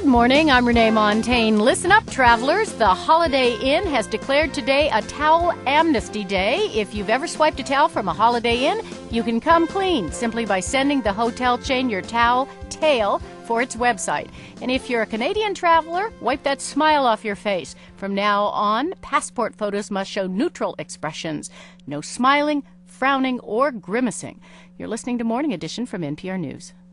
morning. I'm Renee Montaigne. Listen up, travelers. The Holiday Inn has declared today a towel amnesty day. If you've ever swiped a towel from a Holiday Inn, you can come clean simply by sending the hotel chain your towel tail for its website. And if you're a Canadian traveler, wipe that smile off your face. From now on, passport photos must show neutral expressions. No smiling, frowning, or grimacing. You're listening to Morning Edition from NPR News.